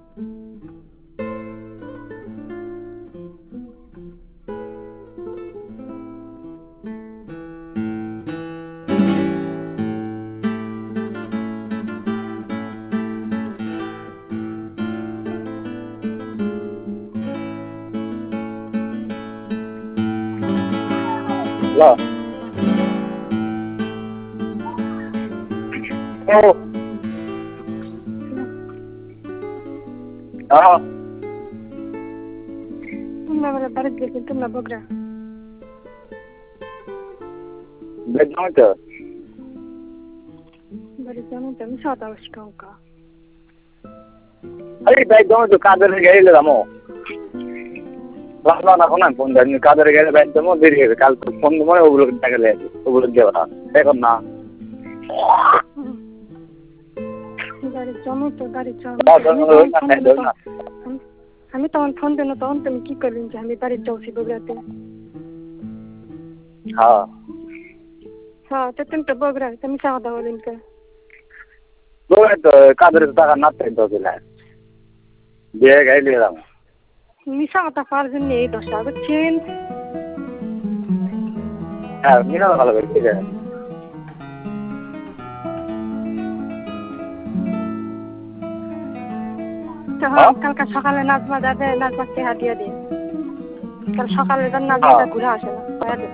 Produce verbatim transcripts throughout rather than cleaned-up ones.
Lo. Oh. Ah. Tunda wala barid gesin tunda bogra. Bedno to. Barid janu tami sata washkanka. Ay bedno to kader gele damo. Lama na konan phone dani kader gele bedno deri হবে কাল phone দেবো ওগুলো টাকা লেগে ওগুলো দেওয়া এখন না Barid janu to barid janu. না আমি তখন ফোন দেন তখন তুমি কি করবেন যে আমি বাড়ির যাচ্ছি বগুড়াতে? হ্যাঁ হ্যাঁ তো তুমি তো বগুড়া তুমি চাওয়া দাও বলেন কে? বগুড়া তো কাদের টাকা না পেয়ে তো দিলে দিয়ে গাইলে দাম মিশা কথা পাওয়ার জন্য এই দশা বুঝছেন? হ্যাঁ মিনা ভালো করে ঠিক আছে কালকে সকালে নাজমা যাবে নাজমা টেহা দিয়ে দিন কাল সকালে নাজমাটা ঘুরে আসে না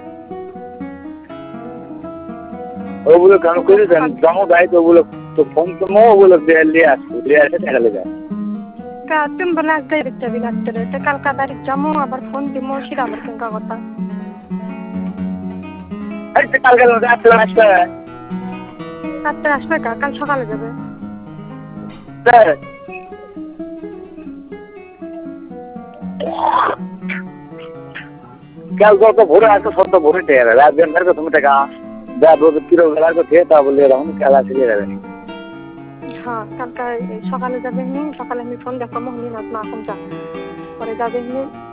ওগুলো কেন করে দেন জমা দেয় তো ওগুলো তো ফোন তো ওগুলো দিয়ে আসবো দিয়ে আসে টাকা লেগে কা তুমি বলে আজ দেরি যাবি রাত্রে তো কালকা বাড়ি যাবো আবার ফোন দিবো সেটা আবার কেঙ্কা কথা আচ্ছা কালকে রাত্রে আসবে রাত্রে আসবে কা কাল সকালে যাবে কাল যত ভোরে আসো সব তো ভোরে টেয়ার রাত দিন ধরে তুমি টাকা যা বলতে কিরো বেলার কথা তা বলে এরকম খেলা ছেড়ে যাবে হ্যাঁ কালকে সকালে যাবে সকালে আমি ফোন দেখাবো আমি নাজমা এখন যা পরে যাবে